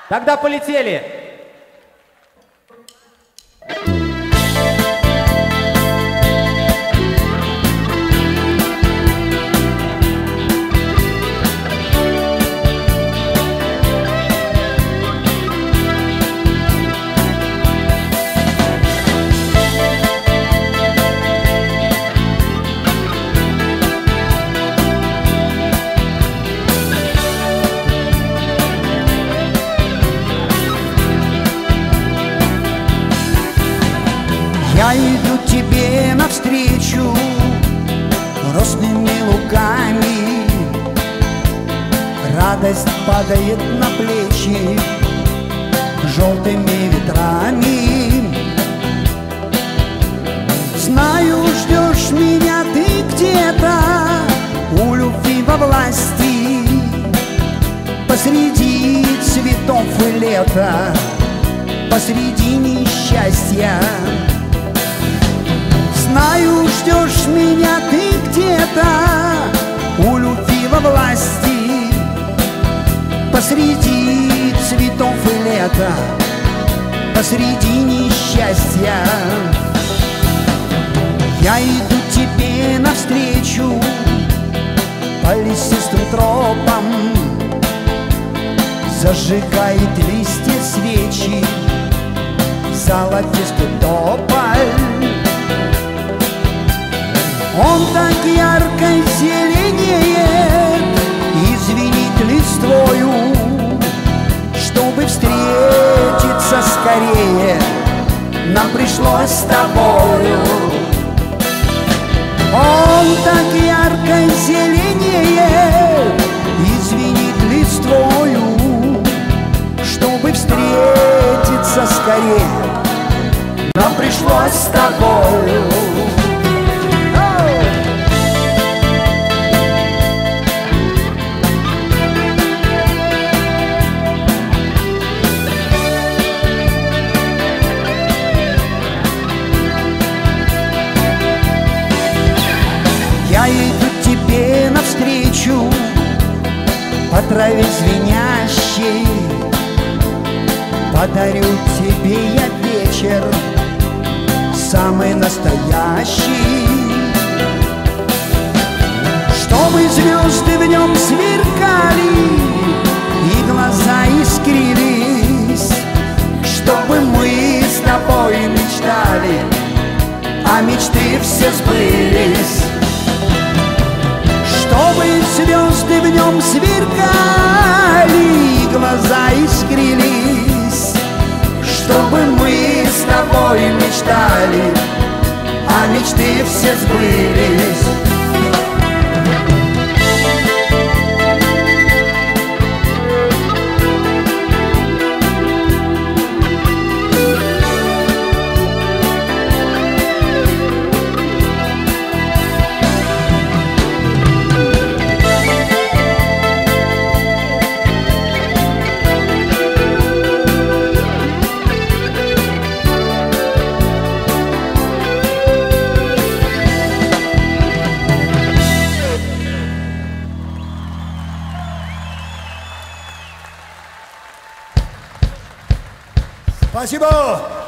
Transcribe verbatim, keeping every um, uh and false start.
Тогда полетели. Я иду тебе навстречу росными луками, радость падает на плечи желтыми ветрами. Знаю, ждешь меня ты где-то у любви во власти, посреди цветов и лета, посреди несчастья. Знаю, ждешь меня ты где-то у любви во власти, посреди цветов и лета, посреди несчастья. Я иду тебе навстречу по лесистым тропам, зажигает листья свечи золотистый тополь. Он так ярко зеленеет и звенит листвою, чтобы встретиться скорее, нам пришлось с тобою. Он так ярко зеленеет и звенит листвою, чтобы встретиться скорее, нам пришлось с тобою. Я иду тебе навстречу по траве звенящей, подарю тебе я вечер самый настоящий, чтобы звезды в нем сверкали и глаза искрились, чтобы мы с тобой мечтали, а мечты все сбылись. Чтобы звезды в нем сверкали и глаза искрились, чтобы мы с тобой мечтали, а мечты все сбылись. Спасибо!